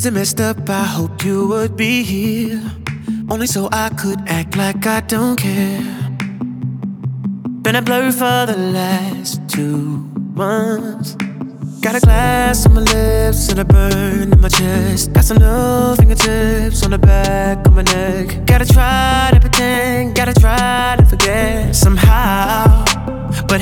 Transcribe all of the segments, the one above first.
Is it messed up? I hope you would be here, only so I could act like I don't care. Been a blur for the last 2 months. Got a glass on my lips and a burn in my chest. Got some new fingertips on the back of my neck. Gotta try to pretend, gotta try to forget somehow. But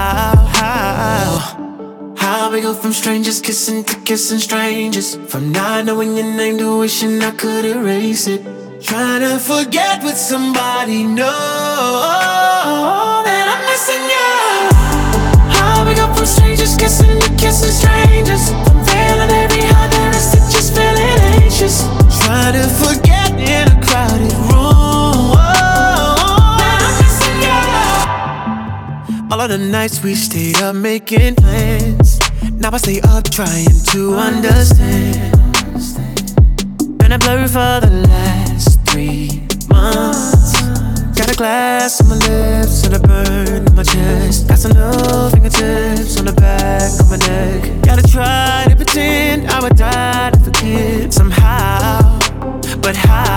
how we go from strangers kissing to kissing strangers, from not knowing your name to wishing I could erase it. Trying to forget with somebody, know that I'm missing you. How we go from strangers kissing to kissing strangers, from feeling every heart there is to just feeling anxious. Trying to forget in a crowded room, that I'm missing you. All of the nights we stayed up making plans, now I stay up trying to understand. Been a blur for the last 3 months. Got a glass on my lips and a burn in my chest. Got some new fingertips on the back of my neck. Gotta try to pretend I would die to forget somehow. But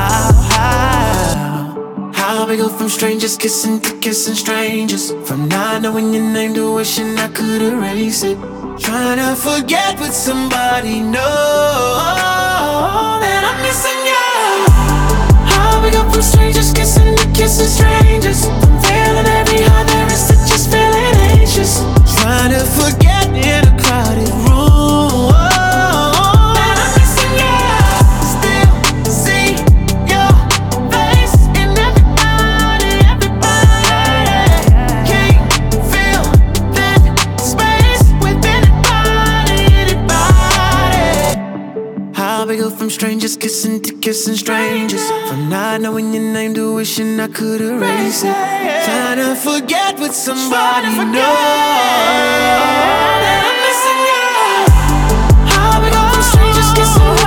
how we go from strangers kissing to kissing strangers, from not knowing your name to wishing I could erase it. Trying to forget with somebody, know that I'm missing you. How we go from strangers kissing to kissing strangers, from feeling every heart there is to just feeling anxious. Trying to forget in a crowded room, that I'm missing you. Still see your face in everybody. Can't feel that space with anybody. How we go from strangers kissing to kissing strangers, from not knowing your name to wishing I could erase it. Trying to forget with somebody, know that I'm missing you. How we go from strangers kissing